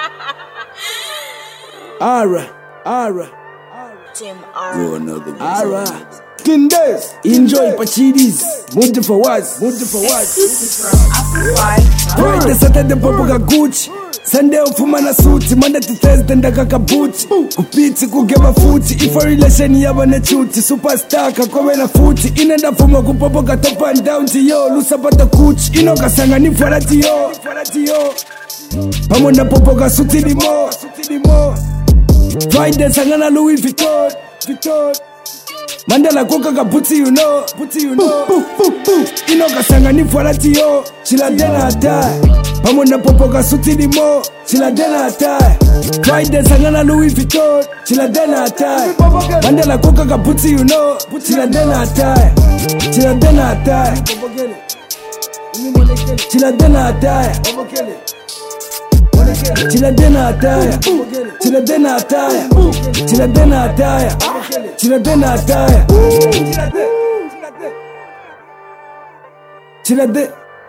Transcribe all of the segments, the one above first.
Tim R. Alright. Kindes, enjoy pachidis. Mude for was. Friday, Saturday, popoka Gucci. Sunday, ufuma na suti. Monday to Thursday, ndakaka booty. Kupiti, kugeba futi. If a relation, yaba na chuti. Superstar, kakowe na futi. Inenda fuma kupopoka top and down to yo. Lusa pata kuchi. Inoka sanga ni farati yo. Pamonda popoka suti limo. Friday, sangana Louis Vuitton. Mandela koka ka puti you know. Inoka sanga ni farati yo. Chila dena atai. Pamonda popoka suti limo. Chila dena atai. Friday, sangana Louis Vuitton. Chila dena atai. Mandela koka ka puti you know. Chila dena atai. Chila dena atai. Chila dena atai. Chila dena ataya. Chila dena ataya. Chila dena ataya. Chila dena ataya. Chila de.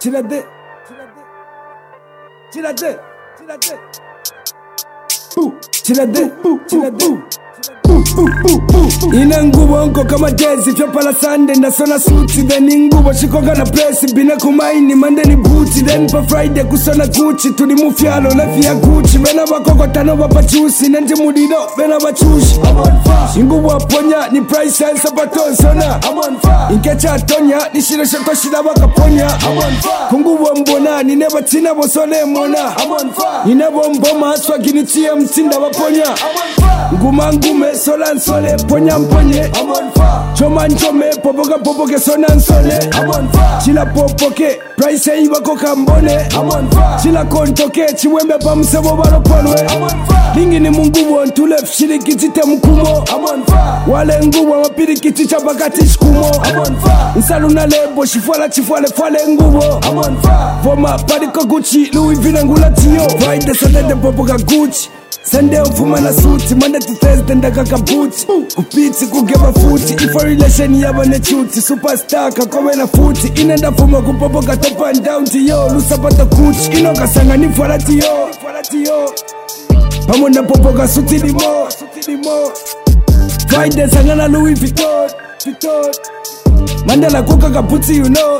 Ina ngubo nko kama jezi Fya pala Sunday ndasona suti Then ngubo shikoka na presi Bina kumaini mande ni booty Then pa Friday kusona Gucci Tuli mufyalo lefi ya Gucci Bena bakoko tano bapachusi Nenti mudido bena bachushi Ngubo waponya ni price sense Baton sona Inkecha atonya ni shire shoto shida baka ponya Kungubo mbona ni neba tina bosole mona Ni nebo mboma aswa ginichie mtinda waponya Nguma ngume sola nsole ponya mponye Choma nchome popoke sona nsole Chila popoke price iwa koka mbone Chila kontoke chiwembe pa msebo baropolwe Lingi ni mungubo ntule fshili kitite mkumo Wale ngubo wapiri kiticha bakati shkumo Nsaluna lebo shifwale ngubo Voma padiko Gucci Louis Vinangula tiyo Friday Saturday popoka Gucci Sunday ufuma na suti Monday to Thursday ndakaka booty Kupiti kugeba futi If a relation yaba na chuti Superstar kakowe na futi Inenda fuma kupopoka top and down to yo Lusa pata kuchi Inoka sanga ni farati yo Pamonda popoka suti limo Friday sanga na Louis Vuitton Mandela koka ka puti you know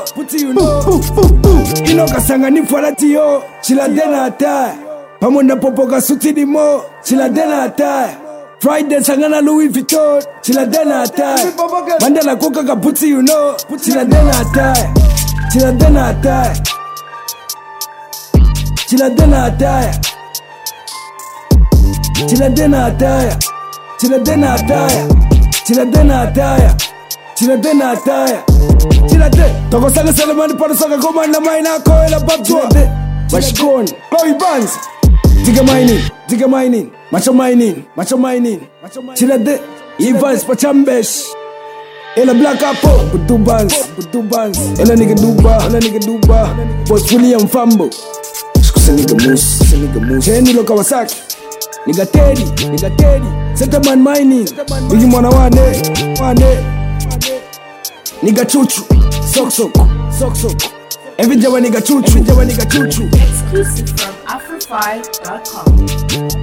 Inoka sanga ni farati yo Chila dena atai Pamonda popoka suti limo Chila dena atai Friday sangana Louis Vuitton Chila dena atai Mandela koka ka puti you know Chila dena atai Chila dena atai Chila dena atai Chila dena atai Chila dena atai Chila dena atai Chila dena atai Chila de Toko sanga salamani paro sanga goma na maina koela babtua Bashkon Chloe Banks Digga mining, macho mining. Chila de, Evans Pachambesh. Ela Black Apple, Budu Banks. Ela nigga duba. Boss William Fambo. Shkusa nigga moose. Jenny lo Kawasaki. Nigga Teddy. Settlement mining. Bigi mwana wane. Nigga chuchu. Sok. Every jawa nigga chuchu. Exclusive from Afro5.com.